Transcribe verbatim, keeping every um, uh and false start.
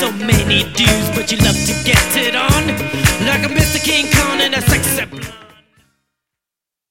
so many dudes, but you love to get it on like a Mister King Kong and a sexy blonde.